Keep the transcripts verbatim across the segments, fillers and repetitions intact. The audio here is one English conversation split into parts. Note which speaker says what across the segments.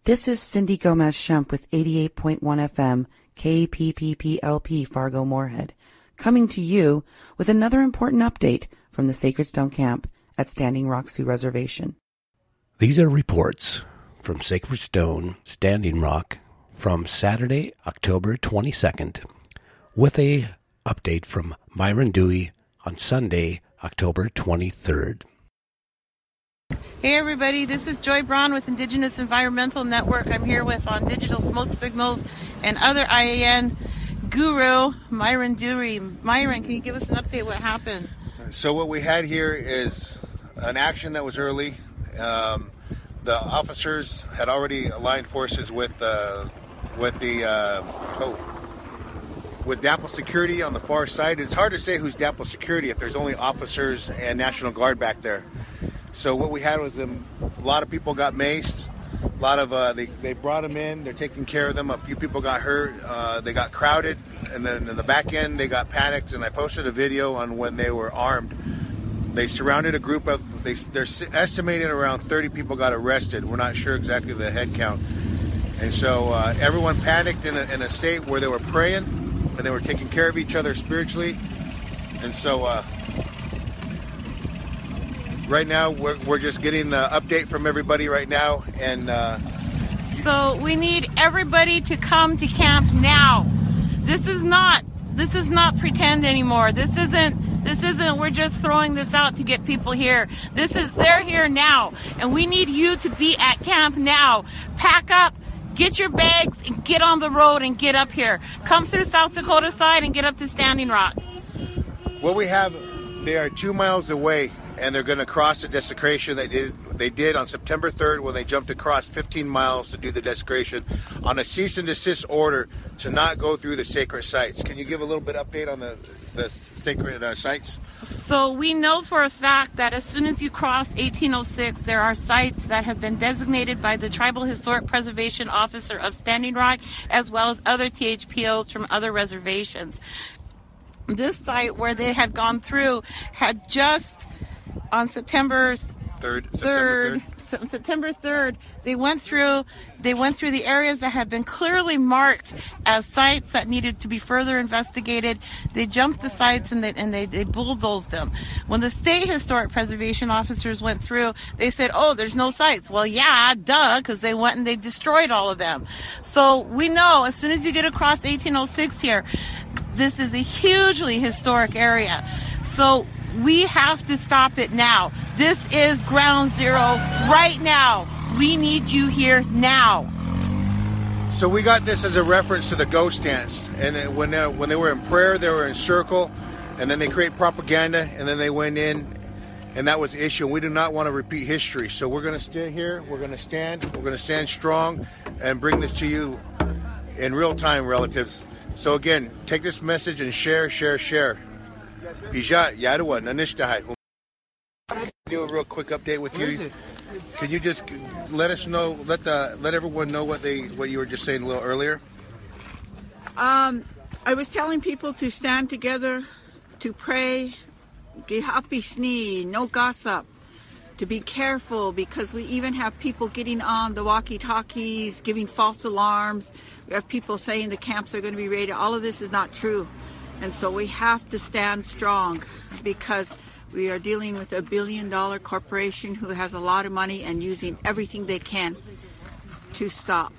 Speaker 1: This is Cindy Gomez-Shump with eighty-eight point one F M, K P P P L P Fargo-Moorhead, coming to you with another important update from the Sacred Stone Camp at Standing Rock Sioux Reservation.
Speaker 2: These are reports from Sacred Stone, Standing Rock, from Saturday, October twenty-second, with a update from Myron Dewey on Sunday, October twenty-third.
Speaker 3: Hey everybody, this is Joy Braun with Indigenous Environmental Network. I'm here with on Digital Smoke Signals and other I A N guru, Myron Dewey. Myron, can you give us an update what happened?
Speaker 4: So what we had here is an action that was early. Um, the officers had already aligned forces with uh, with the uh, oh, with D A P L security on the far side. It's hard to say who's D A P L security if there's only officers and National Guard back there. So what we had was um, a lot of people got maced. A lot of uh, they they brought them in. They're taking care of them. A few people got hurt. Uh, they got crowded, and then in the back end they got panicked. And I posted a video on when they were armed. They surrounded a group of. They they're estimating around thirty people got arrested. We're not sure exactly the head count. And so uh, everyone panicked in a, in a state where they were praying and they were taking care of each other spiritually. And so. Uh, Right now, we're, we're just getting the update from everybody right now, and uh,
Speaker 3: so we need everybody to come to camp now. This is not this is not pretend anymore. This isn't this isn't we're just throwing this out to get people here. This is they're here now, and we need you to be at camp now. Pack up, get your bags, and get on the road and get up here. Come through South Dakota side and get up to Standing Rock.
Speaker 4: What we have, they are two miles away. And they're going to cross the desecration they did they did on September third when they jumped across fifteen miles to do the desecration on a cease and desist order to not go through the sacred sites. Can you give a little bit update on the, the sacred uh, sites?
Speaker 3: So we know for a fact that as soon as you cross eighteen oh six, there are sites that have been designated by the Tribal Historic Preservation Officer of Standing Rock, as well as other T H P Os from other reservations. This site where they had gone through had just on September
Speaker 4: third,
Speaker 3: third, September third, they went through they went through the areas that had been clearly marked as sites that needed to be further investigated. They jumped the sites and they and they, they bulldozed them. When the state historic preservation officers went through, they said, "Oh, there's no sites." Well, yeah, duh, because they went and they destroyed all of them. So we know as soon as you get across eighteen oh six here, this is a hugely historic area. So we have to stop it now. This is ground zero right now. We need you here now.
Speaker 4: So we got this as a reference to the ghost dance. And when they, when they were in prayer, they were in circle. And then they create propaganda. And then they went in. And that was the issue. We do not want to repeat history. So we're going to stay here. We're going to stand. We're going to stand strong and bring this to you in real time, relatives. So again, take this message and share, share, share. Pijat, Yadua, Nanishtai. Do a real quick update with you. Can you just let us know, let the let everyone know what they what you were just saying a little earlier?
Speaker 5: Um, I was telling people to stand together, to pray, gihapisni, no gossip, to be careful because we even have people getting on the walkie-talkies, giving false alarms. We have people saying the camps are going to be raided. All of this is not true. And so we have to stand strong because we are dealing with a billion dollar corporation who has a lot of money and using everything they can to stop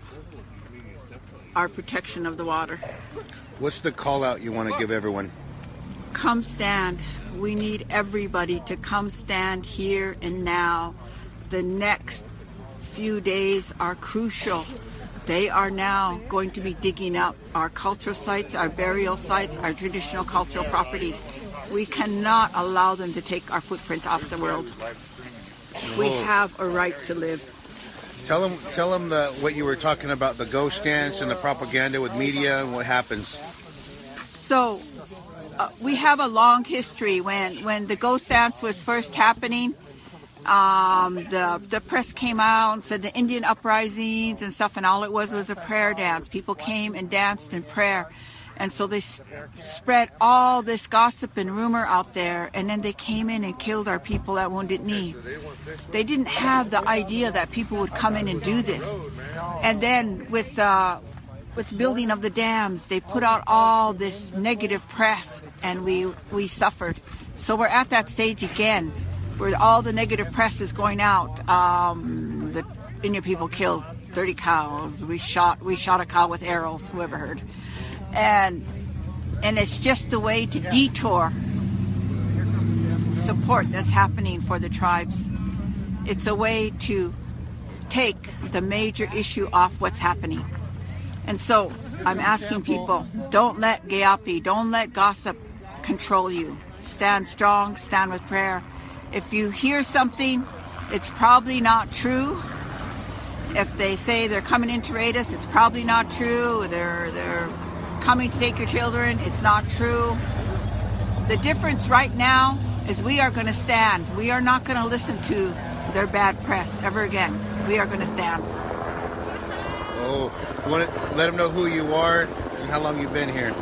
Speaker 5: our protection of the water.
Speaker 4: What's the call out you want to give everyone?
Speaker 5: Come stand. We need everybody to come stand here and now. The next few days are crucial. They are now going to be digging up our cultural sites, our burial sites, our traditional cultural properties. We cannot allow them to take our footprint off the world. We have a right to live.
Speaker 4: Tell them, tell them the, what you were talking about, the ghost dance and the propaganda with media and what happens.
Speaker 5: So uh, we have a long history. When, when the ghost dance was first happening, Um, the the press came out and said the Indian uprisings and stuff, and all it was was a prayer dance. People came and danced in prayer. And so they sp- spread all this gossip and rumor out there, and then they came in and killed our people at Wounded Knee. They didn't have the idea that people would come in and do this. And then with uh, with building of the dams, they put out all this negative press, and we, we suffered. So we're at that stage again, where all the negative press is going out. Um, the Indian people killed thirty cows. We shot we shot a cow with arrows, whoever heard. And and it's just a way to detour support that's happening for the tribes. It's a way to take the major issue off what's happening. And so I'm asking people, don't let Geapi, don't let gossip control you. Stand strong, stand with prayer. If you hear something, it's probably not true. If they say they're coming in to raid us, it's probably not true. They're they're coming to take your children, it's not true. The difference right now is we are going to stand. We are not going to listen to their bad press ever again. We are going to stand.
Speaker 4: Oh, you want to let them know who you are and how long you've been here?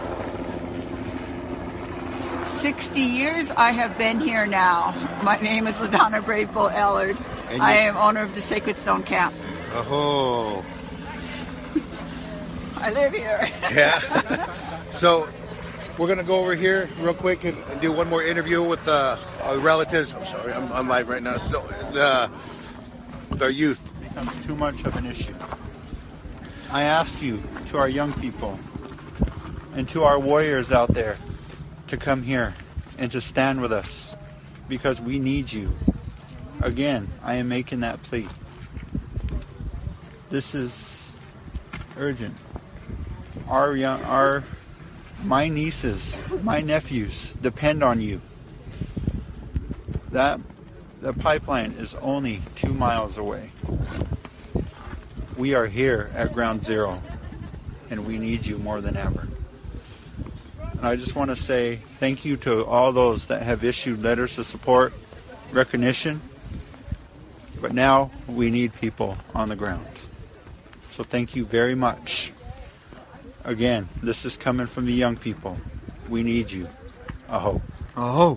Speaker 5: sixty years I have been here now. My name is LaDonna Brave Bull Ellard. I am owner of the Sacred Stone Camp.
Speaker 4: Oh.
Speaker 5: I live here.
Speaker 4: Yeah. So we're going to go over here real quick and, and do one more interview with uh, our relatives. I'm sorry, I'm, I'm live right now. So uh, the youth.
Speaker 6: It becomes too much of an issue. I ask you, to our young people and to our warriors out there, to come here and to stand with us, because we need you. Again, I am making that plea. This is urgent. Our young, our, my nieces, my nephews depend on you. That, the pipeline is only two miles away. We are here at ground zero, and we need you more than ever. And I just want to say thank you to all those that have issued letters of support, recognition, but now we need people on the ground. So thank you very much. Again, this is coming from the young people. We need you. Aho.
Speaker 4: Aho.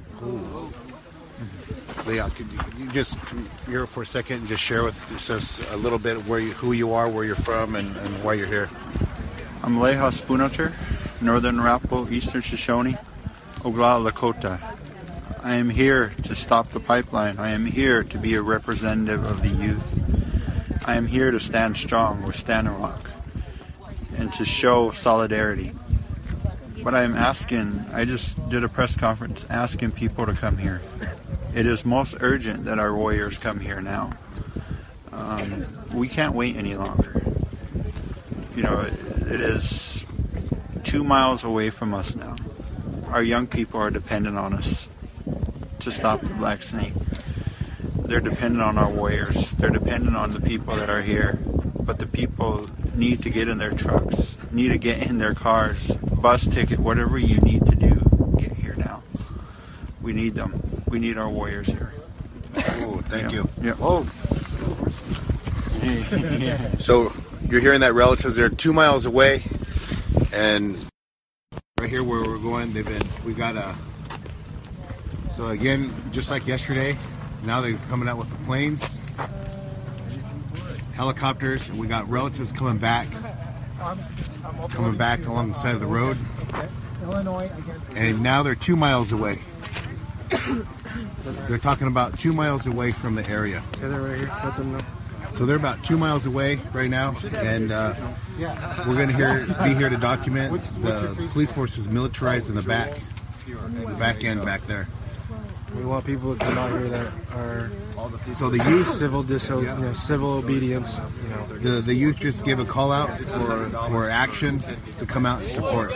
Speaker 4: Leon, could you, could you just come here for a second and just share with us a little bit where you, who you are, where you're from, and, and why you're here?
Speaker 6: I'm Leha Spoonoter, Northern Arapaho, Eastern Shoshone, Oglala Lakota. I am here to stop the pipeline. I am here to be a representative of the youth. I am here to stand strong with Standing Rock and to show solidarity. But I am asking, I just did a press conference asking people to come here. It is most urgent that our warriors come here now. Um, we can't wait any longer. You know, it, it is two miles away from us now. Our young people are dependent on us to stop the Black Snake. They're dependent on our warriors. They're dependent on the people that are here. But the people need to get in their trucks, need to get in their cars, bus ticket, whatever you need to do, get here now. We need them. We need our warriors here.
Speaker 4: Oh, thank
Speaker 6: yeah.
Speaker 4: you.
Speaker 6: Yeah. Oh.
Speaker 4: So you're hearing that relatives are two miles away, and right here where we're going, they've been. We got a. So again, just like yesterday, now they're coming out with the planes, helicopters, and we got relatives coming back, coming back along the side of the road, and now they're two miles away. They're talking about two miles away from the area. So they're about two miles away right now, and uh, we're going to hear, be here to document. The police force is militarized in the back, the back end back there.
Speaker 7: We want people to come out here that are
Speaker 4: so the youth
Speaker 7: civil diso- yeah. you know, civil obedience. You know,
Speaker 4: the the youth just give a call out for for action to come out and support.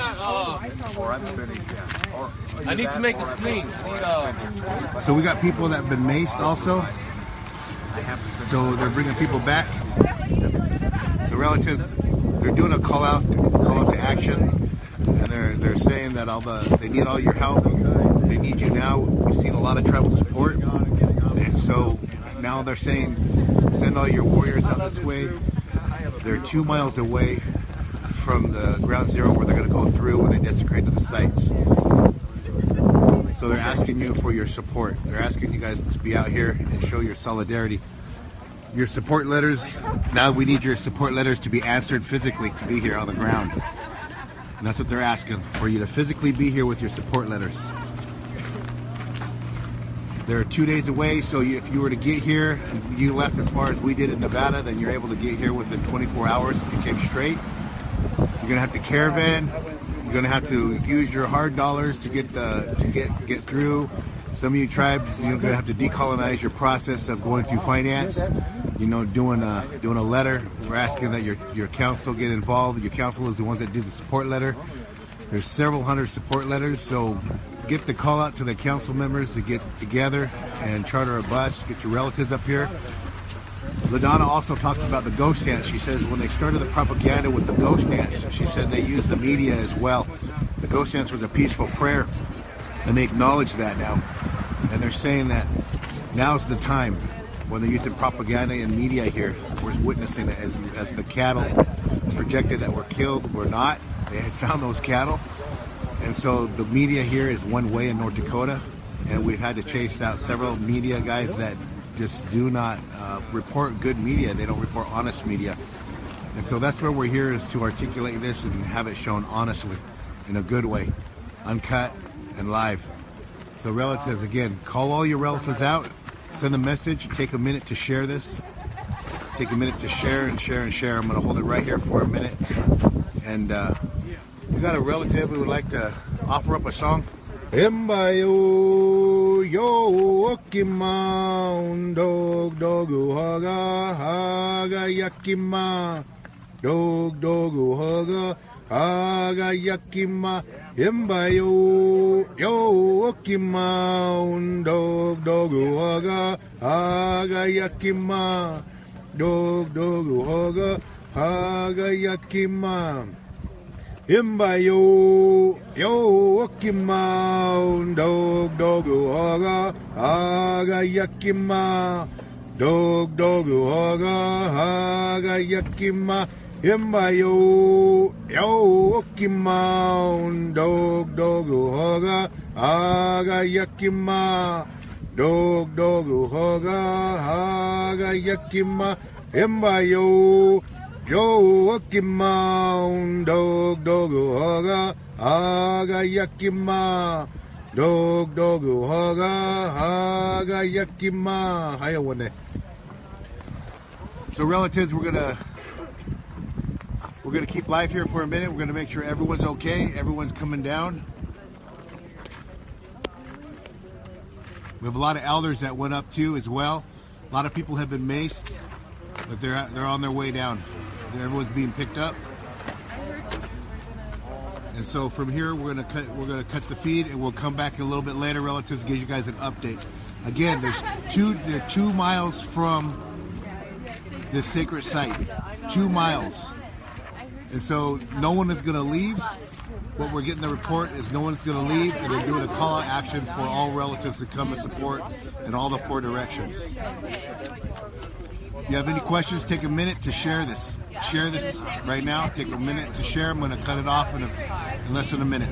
Speaker 8: I need to make a sling.
Speaker 4: So we got people that have been maced also. So they're bringing people back. The relatives, they're doing a call out, call out to action, and they're they're saying that all the they need all your help. They need you now. We've seen a lot of tribal support, and so now they're saying send all your warriors out this way. They're two miles away from the ground zero where they're going to go through when they desecrate to the sites. So they're asking you for your support. They're asking you guys to be out here and show your solidarity. Your support letters, now we need your support letters to be answered physically, to be here on the ground. And that's what they're asking, for you to physically be here with your support letters. They're two days away, so you, if you were to get here, you left as far as we did in Nevada, then you're able to get here within twenty-four hours if you came straight. You're gonna have to caravan. You're gonna have to use your hard dollars to get the, to get get through. Some of you tribes, you're gonna have to decolonize your process of going through finance. You know, doing a doing a letter. We're asking that your your council get involved. Your council is the ones that do the support letter. There's several hundred support letters, so get the call out to the council members to get together and charter a bus. Get your relatives up here. LaDonna also talked about the ghost dance. She says when they started the propaganda with the ghost dance, she said they used the media as well. The ghost dance was a peaceful prayer, and they acknowledge that now. And they're saying that now's the time when they're using propaganda and media here. We're witnessing it as, as the cattle projected that were killed were not. They had found those cattle. And so the media here is one way in North Dakota, and we've had to chase out several media guys that just do not uh, report good media. They don't report honest media. And so that's where we're here, is to articulate this and have it shown honestly, in a good way, uncut and live. So relatives, again, call all your relatives out, send a message, take a minute to share this. Take a minute to share and share and share. I'm going to hold it right here for a minute. And uh, we got a relative who would like to offer up a song. Embayo yo okima dog dogu haga haga yakima dog dogu haga haga yakima Embayo yo okima dog dogu haga haga yakima dog dogu haga haga yakima Imbayo yo okima dog dogu haga haga yakima dog dogu haga haga yakima Imbayo yo okima dog dogu haga haga yakima dog dogu haga haga yakima Imbayo Yo okima dog dogu haga haga yakima dog dogu haga haga yakima. Hiya one day. So relatives, we're gonna we're gonna keep live here for a minute. We're gonna make sure everyone's okay. Everyone's coming down. We have a lot of elders that went up too as well. A lot of people have been maced, but they're they're on their way down. Everyone's being picked up, and so from here we're gonna cut. We're gonna cut the feed, and we'll come back a little bit later, relatives, to give you guys an update. Again, there's two. They're two miles from this sacred site. Two miles, and so no one is gonna leave. What we're getting the report is no one's gonna leave, and they're doing a call-out action for all relatives to come and support in all the four directions. If you have any questions, take a minute to share this. Share this right now. Take a minute to share. I'm going to cut it off in, a, in less than a minute.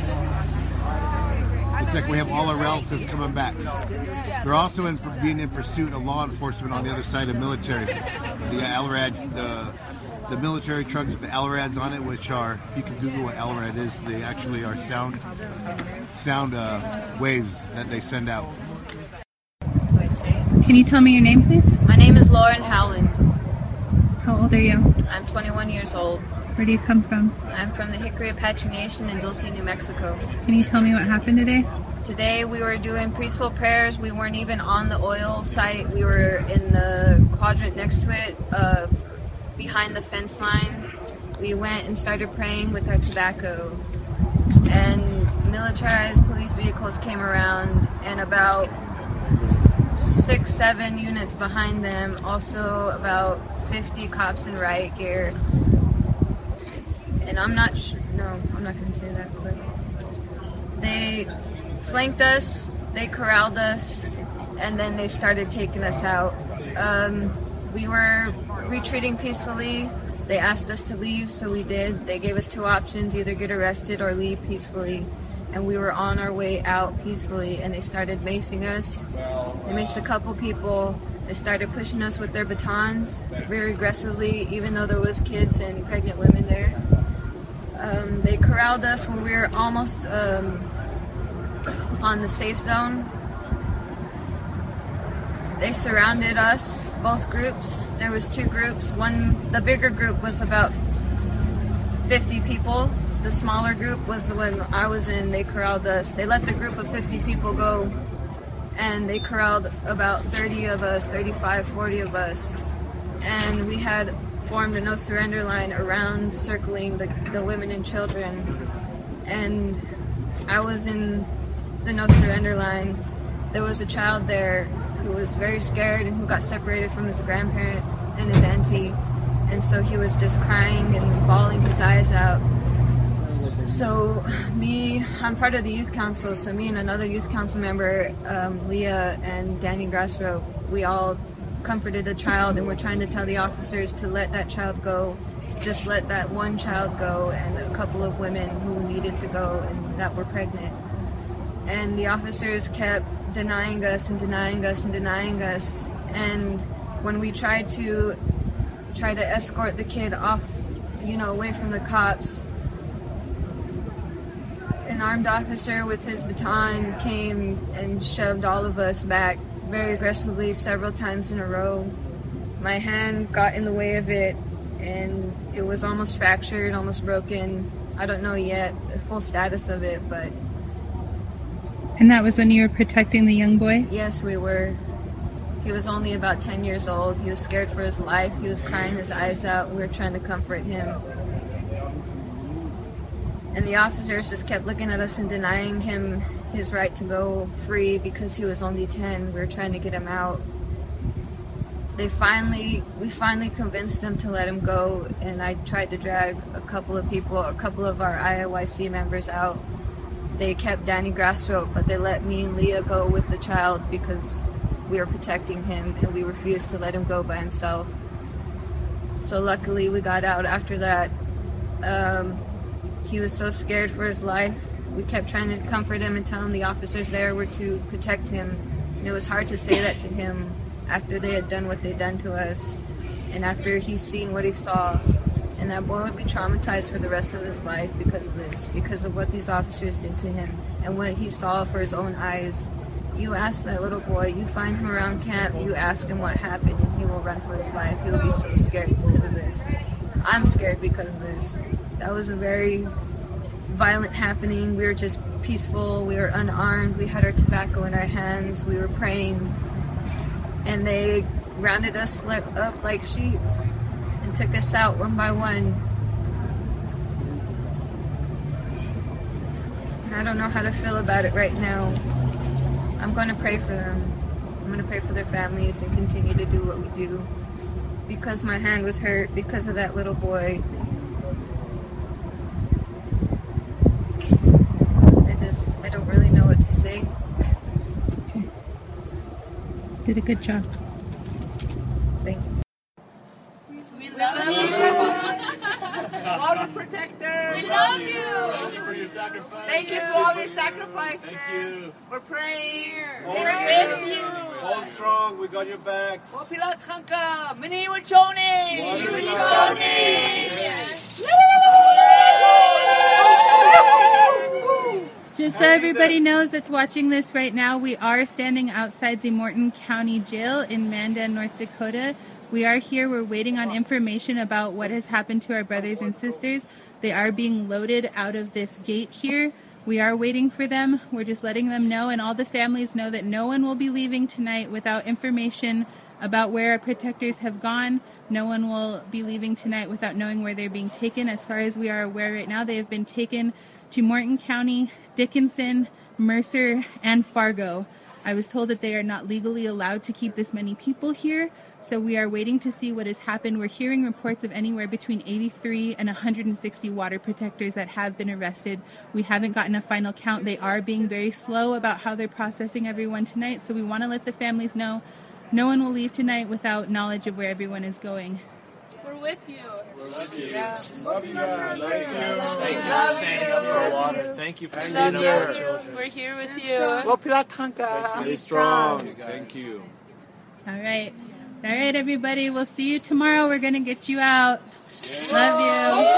Speaker 4: Looks like we have all our relatives coming back. They're also in, being in pursuit of law enforcement on the other side of military. The LRAD, the the military trucks with the LRADs on it, which are, you can Google what LRAD is. They actually are sound sound uh, waves that they send out.
Speaker 9: Can you tell me your name, please?
Speaker 10: My name is Lauren Howland.
Speaker 9: How old are you?
Speaker 10: I'm twenty-one years old.
Speaker 9: Where do you come from?
Speaker 10: I'm from the Hickory Apache Nation in Dulce, New Mexico.
Speaker 9: Can you tell me what happened today?
Speaker 10: Today we were doing peaceful prayers. We weren't even on the oil site. We were in the quadrant next to it, uh, behind the fence line. We went and started praying with our tobacco. And militarized police vehicles came around, and about six, seven units behind them, also about fifty cops in riot gear. And I'm not sh- no, I'm not going to say that, but they flanked us, they corralled us, and then they started taking us out. Um, we were retreating peacefully. They asked us to leave, so we did. They gave us two options, either get arrested or leave peacefully. And we were on our way out peacefully, and they started macing us. They maced a couple people. They started pushing us with their batons very aggressively, even though there was kids and pregnant women there. Um, they corralled us when we were almost um, on the safe zone. They surrounded us, both groups. There was two groups. One, the bigger group was about fifty people. The smaller group was the one I was in. They corralled us. They let the group of fifty people go, and they corralled about thirty of us, thirty-five, forty of us. And we had formed a no surrender line around circling the, the women and children. And I was in the no surrender line. There was a child there who was very scared and who got separated from his grandparents and his auntie. And so he was just crying and bawling his eyes out. So me, I'm part of the youth council, so me and another youth council member, um, Leah and Danny Grassrope, we all comforted the child, and we're trying to tell the officers to let that child go. Just let that one child go, and a couple of women who needed to go and that were pregnant. And the officers kept denying us and denying us and denying us. And when we tried to try to escort the kid off, you know, away from the cops, an armed officer with his baton came and shoved all of us back very aggressively several times in a row. My hand got in the way of it, and it was almost fractured, almost broken. I don't know yet the full status of it, but...
Speaker 9: And that was when you were protecting the young boy?
Speaker 10: Yes, we were. He was only about ten years old. He was scared for his life. He was crying his eyes out. We were trying to comfort him. And the officers just kept looking at us and denying him his right to go free because he was only ten. We were trying to get him out. They finally, we finally convinced them to let him go, and I tried to drag a couple of people, a couple of our I O Y C members out. They kept Danny Grassrope, but they let me and Leah go with the child because we were protecting him, and we refused to let him go by himself. So luckily we got out after that. Um, he was so scared for his life. We kept trying to comfort him and tell him the officers there were to protect him. And it was hard to say that to him after they had done what they'd done to us, and after he's seen what he saw. And that boy would be traumatized for the rest of his life because of this, because of what these officers did to him and what he saw for his own eyes. You ask that little boy, you find him around camp, you ask him what happened, and he will run for his life. He will be so scared because of this. I'm scared because of this. That was a very violent happening. We were just peaceful, we were unarmed, we had our tobacco in our hands, we were praying, and they rounded us up like sheep and took us out one by one. And I don't know how to feel about it right now. I'm going to pray for them. I'm going to pray for their families and continue to do what we do. Because my hand was hurt, because of that little boy. I just, I don't really know what to say.
Speaker 9: Okay. Did a good job.
Speaker 10: Thank you.
Speaker 11: We love you. Water protectors.
Speaker 12: We love you.
Speaker 11: Thank you for your sacrifice. Thank you for all your sacrifices. Thank you. We're praying.
Speaker 12: We're with you.
Speaker 11: Hold strong. We got your backs. Wapilat Khanka. Mini Wachoni. Mini Wachoni.
Speaker 9: Just so everybody knows that's watching this right now, we are standing outside the Morton County Jail in Mandan, North Dakota. We are here. We're waiting on information about what has happened to our brothers and sisters. They are being loaded out of this gate here. We are waiting for them. We're just letting them know, and all the families know that no one will be leaving tonight without information about where our protectors have gone. No one will be leaving tonight without knowing where they're being taken. As far as we are aware right now, they have been taken to Morton County, Dickinson, Mercer, and Fargo. I was told that they are not legally allowed to keep this many people here, so we are waiting to see what has happened. We're hearing reports of anywhere between eighty-three and one hundred sixty water protectors that have been arrested. We haven't gotten a final count. They are being very slow about how they're processing everyone tonight, so we want to let the families know no one will leave tonight without knowledge of where everyone is going.
Speaker 11: We're
Speaker 12: with you.
Speaker 11: We're with you. Yeah. Love you guys. Thank you. Thank you for standing up for water. Thank you for standing up for children.
Speaker 12: We're here with you.
Speaker 11: Stay strong. Thank you.
Speaker 9: All right. All right, everybody. We'll see you tomorrow. We're going to get you out. Love you.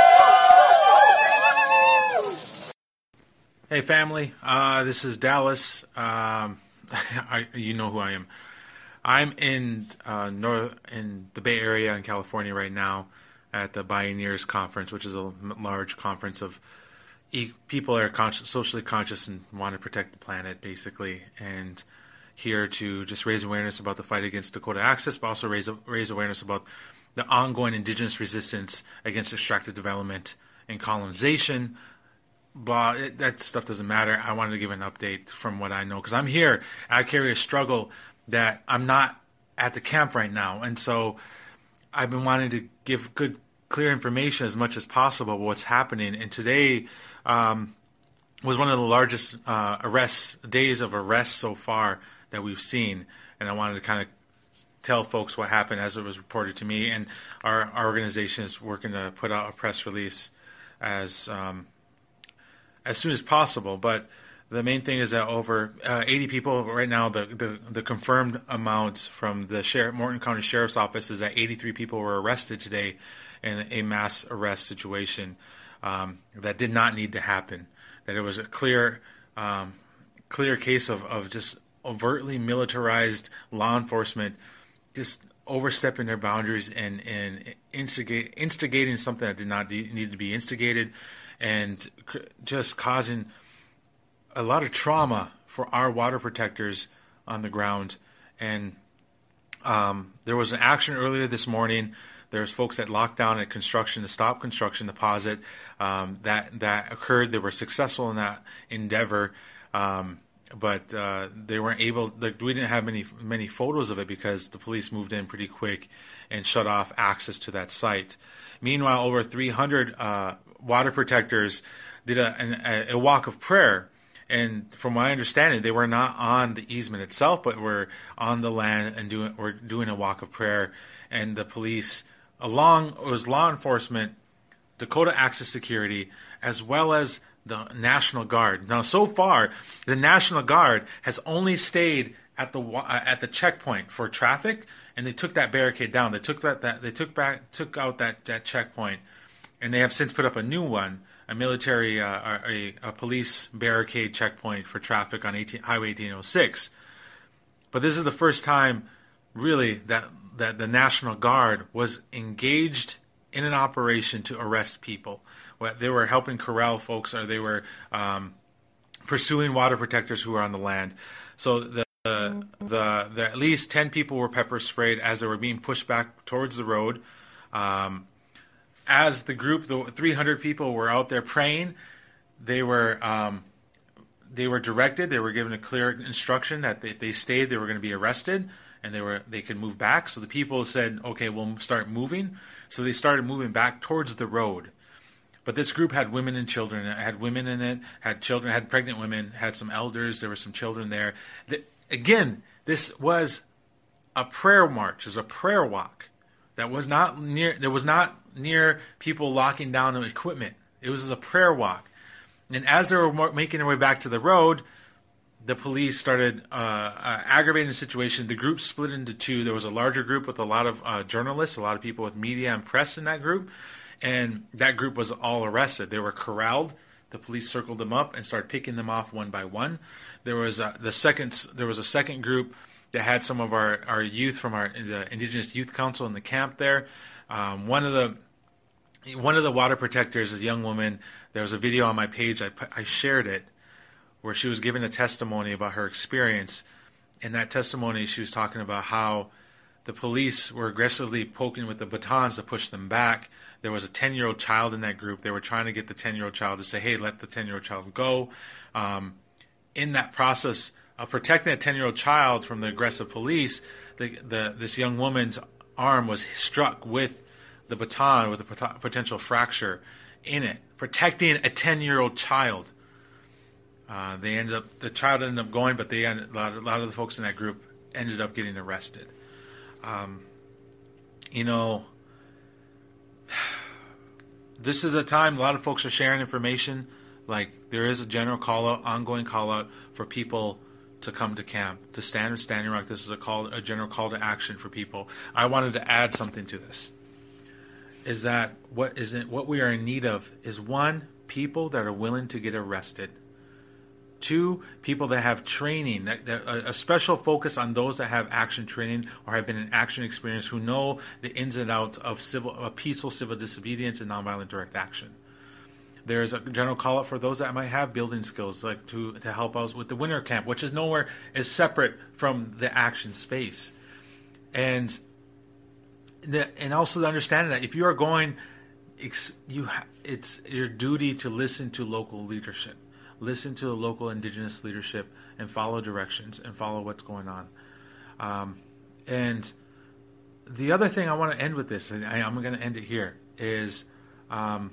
Speaker 13: Hey, family. Uh, this is Dallas. Um, I, you know who I am. I'm in uh, north in the Bay Area in California right now at the Bioneers Conference, which is a large conference of e- people that are conscious, socially conscious and want to protect the planet, basically, and here to just raise awareness about the fight against Dakota Access, but also raise raise awareness about the ongoing indigenous resistance against extractive development and colonization. But it, that stuff doesn't matter. I wanted to give an update from what I know because I'm here. I carry a struggle that I'm not at the camp right now. And so I've been wanting to give good, clear information as much as possible about what's happening. And today um, was one of the largest uh, arrests, days of arrests so far that we've seen. And I wanted to kind of tell folks what happened as it was reported to me. And our, our organization is working to put out a press release as um, as soon as possible. But the main thing is that over uh, eighty people right now, the, the, the confirmed amount from the Sheriff, Morton County Sheriff's Office is that eighty-three people were arrested today in a mass arrest situation um, that did not need to happen. That it was a clear um, clear case of, of just overtly militarized law enforcement just overstepping their boundaries and, and instigate, instigating something that did not de- need to be instigated and cr- just causing a lot of trauma for our water protectors on the ground. And um, there was an action earlier this morning. There's folks that locked down at construction to stop construction deposit. Um, that that occurred. They were successful in that endeavor, um, but uh, they weren't able. Like, we didn't have many many photos of it because the police moved in pretty quick and shut off access to that site. Meanwhile, over three hundred uh, water protectors did a, an, a walk of prayer. And from my understanding, they were not on the easement itself, but were on the land and doing were doing a walk of prayer. And the police, along it was law enforcement, Dakota Access Security, as well as the National Guard. Now, so far, the National Guard has only stayed at the uh, at the checkpoint for traffic, and they took that barricade down. They took that, that they took back took out that, that checkpoint, and they have since put up a new one. A military, uh, a, a police barricade checkpoint for traffic on eighteen, Highway eighteen oh six. But this is the first time, really, that that the National Guard was engaged in an operation to arrest people. They were helping corral folks, or they were um, pursuing water protectors who were on the land. So the, the the the at least ten people were pepper sprayed as they were being pushed back towards the road. Um, As the group, the three hundred people were out there praying, they were um, they were directed. They were given a clear instruction that if they stayed, they were going to be arrested, and they were they could move back. So the people said, "Okay, we'll start moving." So they started moving back towards the road. But this group had women and children. It had women in it, had children, had pregnant women, had some elders. There were some children there. The, again, this was a prayer march. It was a prayer walk. That was not near. There was not near people locking down the equipment. It was a prayer walk, and as they were making their way back to the road, the police started uh, uh, aggravating the situation. The group split into two. There was a larger group with a lot of uh, journalists, a lot of people with media and press in that group, and that group was all arrested. They were corralled. The police circled them up and started picking them off one by one. There was a, the second. There was a second group that had some of our, our youth from our the Indigenous Youth Council in the camp there. Um, one of the one of the water protectors, a young woman. There was a video on my page. I I shared it, where she was giving a testimony about her experience. In that testimony, she was talking about how the police were aggressively poking with the batons to push them back. There was a ten-year-old child in that group. They were trying to get the ten-year-old child to say, "Hey, let the ten-year-old child go." Um, in that process of protecting a ten-year-old child from the aggressive police, the, the, this young woman's arm was struck with the baton with a pot- potential fracture in it, protecting a ten-year-old child. Uh, they ended up, the child ended up going, but they ended, a, lot, a lot of the folks in that group ended up getting arrested. Um, you know, this is a time a lot of folks are sharing information. Like, there is a general call out, ongoing call out for people to come to camp, to stand with Standing Rock. This is a call, a general call to action for people. I wanted to add something to this. Is that what is it, what we are in need of is, one, people that are willing to get arrested. Two, people that have training, that, that, a, a special focus on those that have action training or have been in action experience, who know the ins and outs of civil, of peaceful civil disobedience and nonviolent direct action. There's a general call out for those that might have building skills, like to, to help us with the winter camp, which is nowhere is separate from the action space. And the, and also the understanding that if you are going, you ha, it's your duty to listen to local leadership, listen to the local indigenous leadership, and follow directions and follow what's going on. Um, and the other thing I want to end with this, and I, I'm going to end it here, is. Um,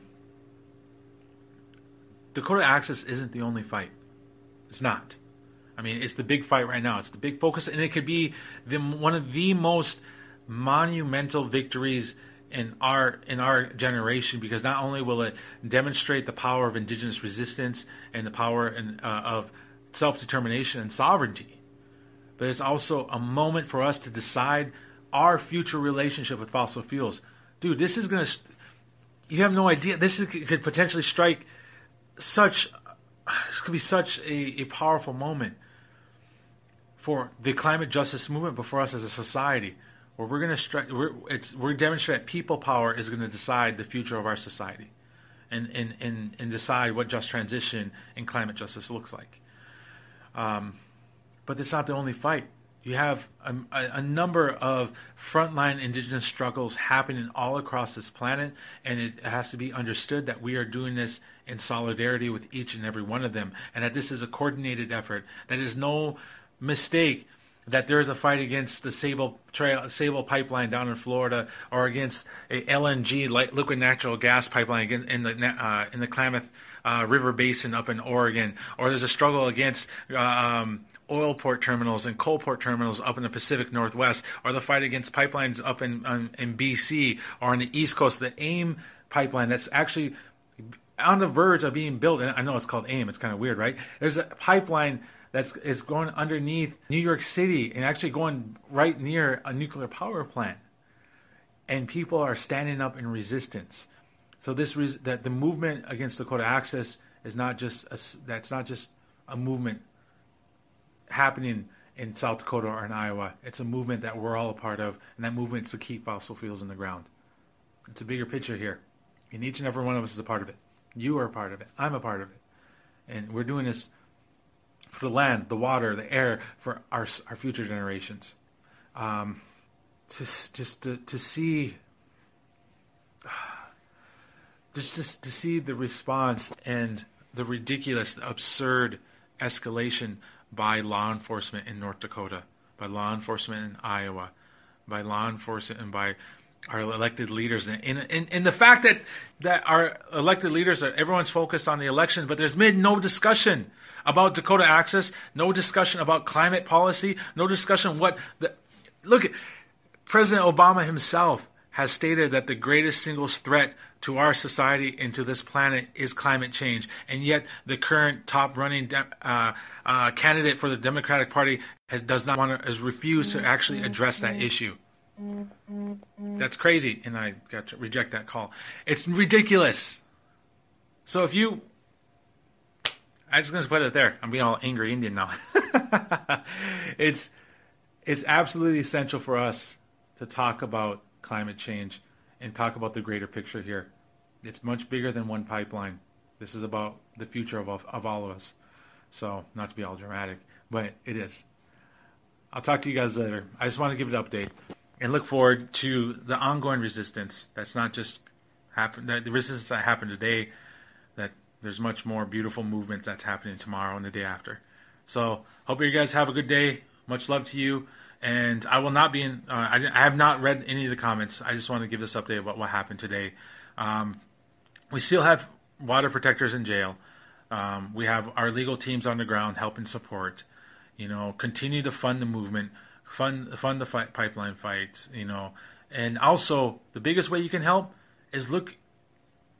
Speaker 13: Dakota Access isn't the only fight. It's not. I mean, it's the big fight right now. It's the big focus, and it could be the, one of the most monumental victories in our in our generation, because not only will it demonstrate the power of indigenous resistance and the power in, uh, of self-determination and sovereignty, but it's also a moment for us to decide our future relationship with fossil fuels. Dude, this is going to... You have no idea. This is, could potentially strike... Such, this could be such a, a powerful moment for the climate justice movement, but for us as a society, where we're going to strike, we're it's we're demonstrate that people power is going to decide the future of our society, and and and and decide what just transition and climate justice looks like. Um, but it's not the only fight. You have a, a, a number of frontline indigenous struggles happening all across this planet, and it has to be understood that we are doing this in solidarity with each and every one of them, and that this is a coordinated effort. That is no mistake that there is a fight against the Sable Trail, Sable pipeline down in Florida, or against a L N G, liquid natural gas pipeline in the uh, in the Klamath uh, River Basin up in Oregon, or there's a struggle against uh, um, oil port terminals and coal port terminals up in the Pacific Northwest, or the fight against pipelines up in um, in B C or on the East Coast, the AIM pipeline that's actually on the verge of being built. And I know it's called AIM. It's kind of weird, right? There's a pipeline that's is going underneath New York City and actually going right near a nuclear power plant. And people are standing up in resistance. So this res- that the movement against Dakota Access is not just a, that's not just a movement happening in South Dakota or in Iowa. It's a movement that we're all a part of, and that movement is to keep fossil fuels in the ground. It's a bigger picture here, and each and every one of us is a part of it. You are a part of it. I'm a part of it. And we're doing this for the land, the water, the air, for our our future generations. Um, to, just to, to see, just to, to see the response and the ridiculous, absurd escalation by law enforcement in North Dakota, by law enforcement in Iowa, by law enforcement and by our elected leaders, and, and, and the fact that, that our elected leaders are, everyone's focused on the election, but there's been no discussion about Dakota Access, no discussion about climate policy, no discussion what the, look, President Obama himself has stated that the greatest single threat to our society and to this planet is climate change, and yet the current top running de- uh, uh, candidate for the Democratic Party has does not want to, has refused to actually address that issue. That's crazy, and I got to reject that call. It's ridiculous. So if you, I'm just going to put it there. I'm being all angry Indian now. it's it's absolutely essential for us to talk about climate change and talk about the greater picture here. It's much bigger than one pipeline. This is about the future of of all of us. So, not to be all dramatic, but it is. I'll talk to you guys later. I just want to give an update and look forward to the ongoing resistance. That's not just happen. The resistance that happened today. That there's much more beautiful movements that's happening tomorrow and the day after. So, hope you guys have a good day. Much love to you. And I will not be in, uh, I, I have not read any of the comments. I just want to give this update about what happened today. Um, we still have water protectors in jail. Um, we have our legal teams on the ground helping support. You know, continue to fund the movement, fund fund the fight, pipeline fights. You know, and also the biggest way you can help is look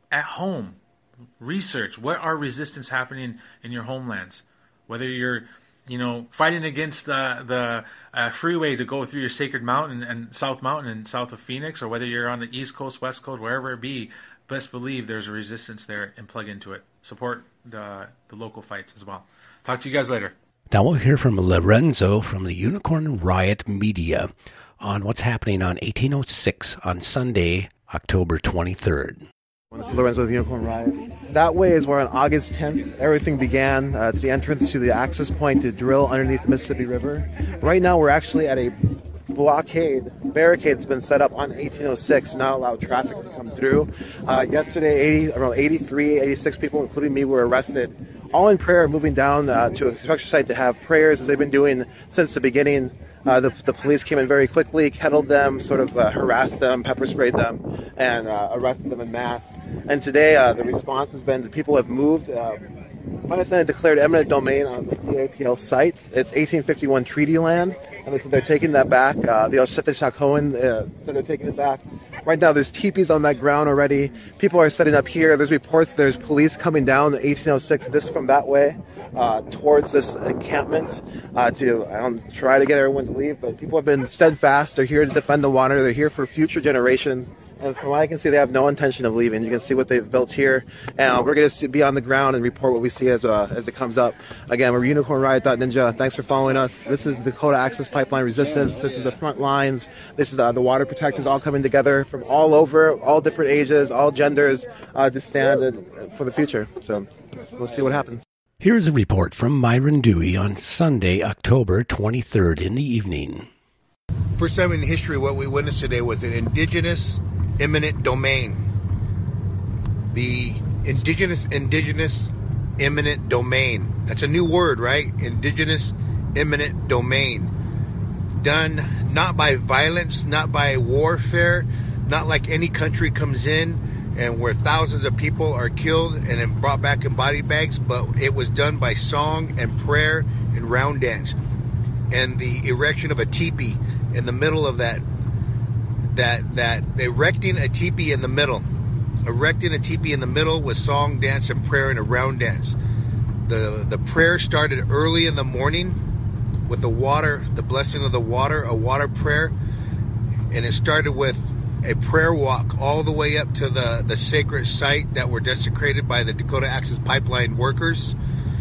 Speaker 13: at home. Research what are resistance happening in your homelands. Whether you're, you know, fighting against the the uh, freeway to go through your sacred mountain and South Mountain and south of Phoenix, or whether you're on the East Coast, West Coast, wherever it be, best believe there's a resistance there and plug into it. Support the the local fights as well. Talk to you guys later.
Speaker 2: Now we'll hear from Lorenzo from the Unicorn Riot Media on what's happening on eighteen oh six on Sunday, October twenty-third.
Speaker 12: This is Lorenzo with Unicorn Riot. That way is where on August tenth everything began. Uh, it's the entrance to the access point to drill underneath the Mississippi River. Right now we're actually at a blockade, barricade that's been set up on eighteen oh six to not allow traffic to come through. Uh, yesterday, eighty, around eighty-three, eighty-six people, including me, were arrested, all in prayer, moving down uh, to a construction site to have prayers, as they've been doing since the beginning. Uh, the, the police came in very quickly, kettled them, sort of uh, harassed them, pepper sprayed them, and uh, arrested them en masse. And today, uh, the response has been that people have moved. Uh, my understanding, declared eminent domain on the D A P L site. It's eighteen fifty-one treaty land, and they said they're taking that back. Uh, the Oshete-Shakhoan uh, said they're taking it back. Right now, there's teepees on that ground already. People are setting up here. There's reports there's police coming down the eighteen oh six, this from that way, uh, towards this encampment uh, to um, try to get everyone to leave. But people have been steadfast. They're here to defend the water. They're here for future generations. And from what I can see, they have no intention of leaving. You can see what they've built here. And uh, we're going to be on the ground and report what we see as uh, as it comes up. Again, we're unicorn riot dot ninja. Thanks for following us. This is the Dakota Access Pipeline Resistance. This is the front lines. This is uh, the water protectors all coming together from all over, all different ages, all genders, uh, to stand and, for the future. So we'll see what happens.
Speaker 2: Here's a report from Myron Dewey on Sunday, October twenty-third in the evening.
Speaker 4: First time in history, what we witnessed today was an indigenous eminent domain. The indigenous, indigenous eminent domain. That's a new word, right? Indigenous eminent domain. Done not by violence, not by warfare, not like any country comes in and where thousands of people are killed and then brought back in body bags, but it was done by song and prayer and round dance. And the erection of a teepee in the middle of that that that erecting a teepee in the middle erecting a teepee in the middle with song, dance, and prayer and a round dance. The the prayer started early in the morning with the water, the blessing of the water, a water prayer, and it started with a prayer walk all the way up to the, the sacred site that were desecrated by the Dakota Access Pipeline workers.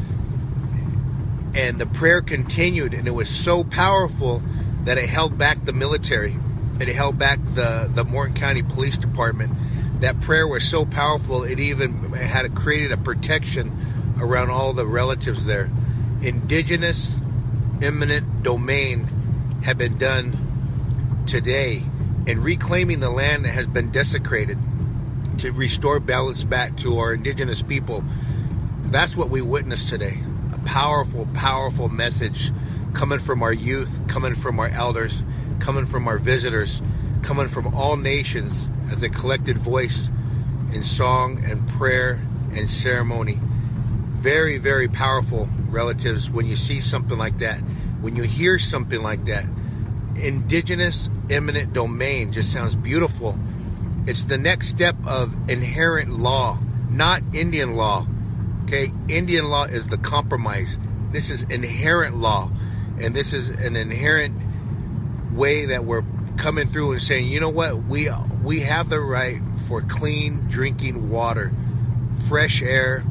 Speaker 4: And the prayer continued, and it was so powerful that it held back the military. It held back the, the Morton County Police Department. That prayer was so powerful, it even had created a protection around all the relatives there. Indigenous eminent domain had been done today, and reclaiming the land that has been desecrated to restore balance back to our indigenous people. That's what we witnessed today. A powerful, powerful message coming from our youth, coming from our elders, coming from our visitors, coming from all nations as a collected voice in song and prayer and ceremony. Very, very powerful, relatives, when you see something like that, when you hear something like that. Indigenous eminent domain just sounds beautiful. It's the next step of inherent law, not Indian law. Okay, Indian law is the compromise. This is inherent law, and this is an inherent way that we're coming through and saying, you know what, we we have the right for clean drinking water, fresh air,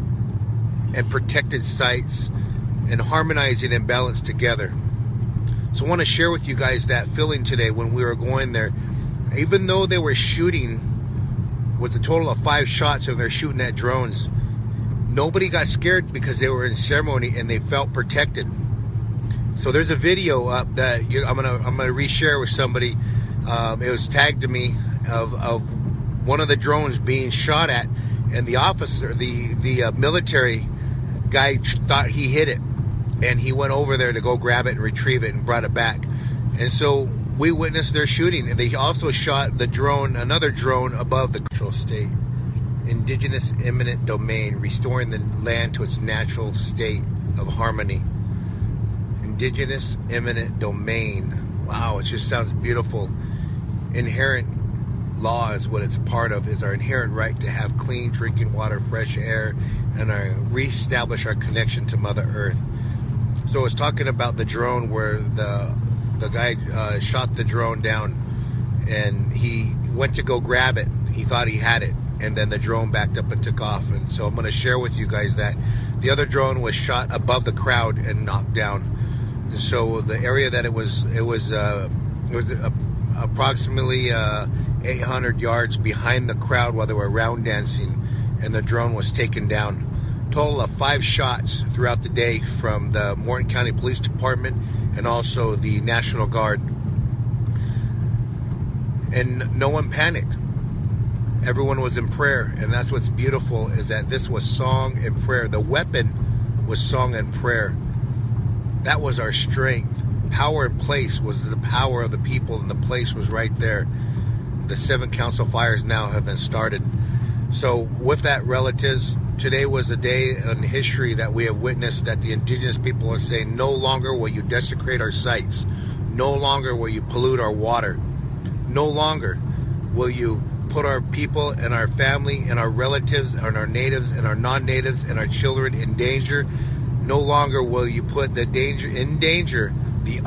Speaker 4: and protected sites, and harmonizing and balance together. So I want to share with you guys that feeling today when we were going there. Even though they were shooting with a total of five shots and they're shooting at drones, nobody got scared because they were in ceremony and they felt protected. So there's a video up that you, I'm gonna I'm gonna reshare with somebody. Um, it was tagged to me of, of one of the drones being shot at, and the officer, the the uh, military guy, thought he hit it, and he went over there to go grab it and retrieve it and brought it back. And so we witnessed their shooting, and they also shot the drone, another drone above the natural state. Indigenous eminent domain, restoring the land to its natural state of harmony. Indigenous eminent domain. Wow, it just sounds beautiful. Inherent law is what it's part of, is our inherent right to have clean drinking water, fresh air, and our, reestablish our connection to Mother Earth. So I was talking about the drone where the the guy uh, shot the drone down, and he went to go grab it. He thought he had it, and then the drone backed up and took off. And so I'm going to share with you guys that the other drone was shot above the crowd and knocked down. And so the area that it was, it was, uh, it was a, approximately uh, eight hundred yards behind the crowd while they were round dancing, and the drone was taken down. Total of five shots throughout the day from the Morton County Police Department and also the National Guard. And no one panicked. Everyone was in prayer, and that's what's beautiful, is that this was song and prayer. The weapon was song and prayer. That was our strength. Power in place was the power of the people, and the place was right there. The seven council fires now have been started. So with that, relatives, today was a day in history that we have witnessed that the indigenous people are saying, no longer will you desecrate our sites. No longer will you pollute our water. No longer will you put our people and our family and our relatives and our natives and our non-natives and our children in danger. No longer will you put the danger in danger the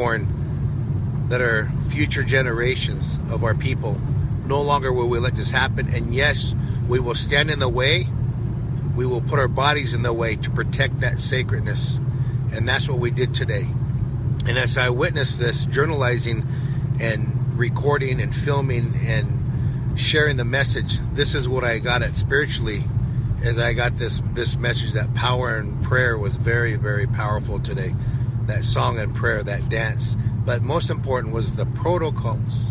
Speaker 4: unborn that are future generations of our people. No longer will we let this happen. And yes, we will stand in the way. We will put our bodies in the way to protect that sacredness. And that's what we did today. And as I witnessed this, journalizing and recording and filming and sharing the message, this is what I got at spiritually, as I got this, this message that power and prayer was very, very powerful today. That song and prayer, that dance. But most important was the protocols.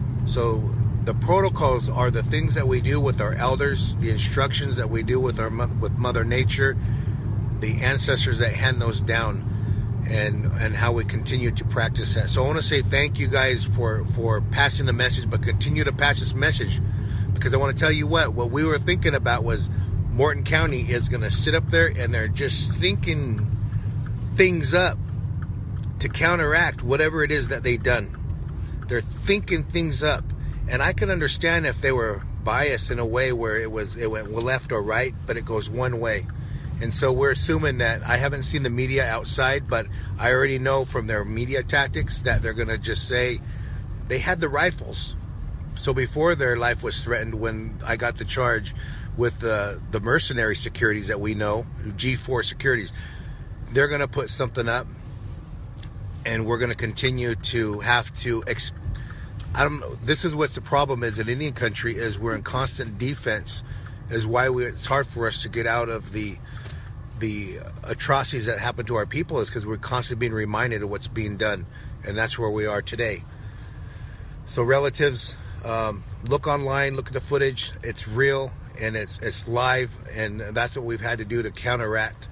Speaker 4: So the protocols are the things that we do with our elders, the instructions that we do with our with Mother Nature, the ancestors that hand those down, and and how we continue to practice that. So I want to say thank you guys for for passing the message, but continue to pass this message, because I want to tell you what what we were thinking about was Morton County is going to sit up there and they're just thinking things up to counteract whatever it is that they've done. They're thinking things up. And I can understand if they were biased in a way where it was it went left or right, but it goes one way. And so we're assuming that, I haven't seen the media outside, but I already know from their media tactics that they're going to just say they had the rifles. So before their life was threatened, when I got the charge with the, the mercenary securities that we know, G four securities, they're going to put something up. And we're going to continue to have to. Exp- I don't. This is what's the problem is in Indian country is we're in constant defense. Is why we, it's hard for us to get out of the the atrocities that happen to our people. Is because we're constantly being reminded of what's being done, and that's where we are today. So relatives, um, look online, look at the footage. It's real and it's it's live, and that's what we've had to do to counteract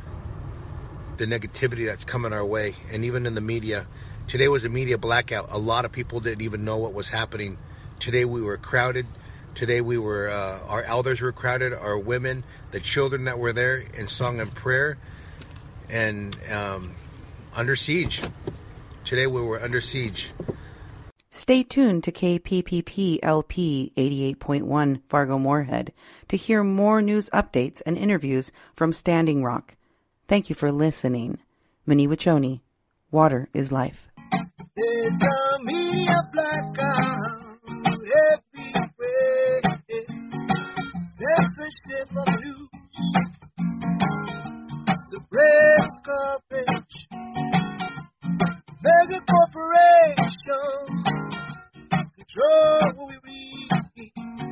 Speaker 4: the negativity that's coming our way. And even in the media, today was a media blackout. A lot of people didn't even know what was happening. Today we were crowded. Today we were, uh, our elders were crowded, our women, the children that were there in song and prayer, and um, under siege. Today we were under siege.
Speaker 1: Stay tuned to K P P P L P eighty-eight point one Fargo-Moorhead to hear more news updates and interviews from Standing Rock. Thank you for listening. Miniwachoni, water is life.
Speaker 11: There's a media blackout everywhere. Censorship of news, suppress coverage, mega corporations control what we read.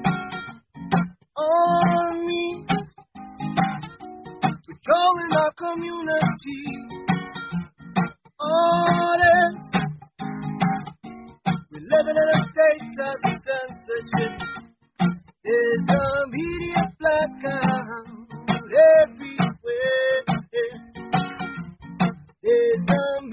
Speaker 11: Armies controlling our community. Artists, we're living in a state of censorship. There's a media blackout everywhere. There's a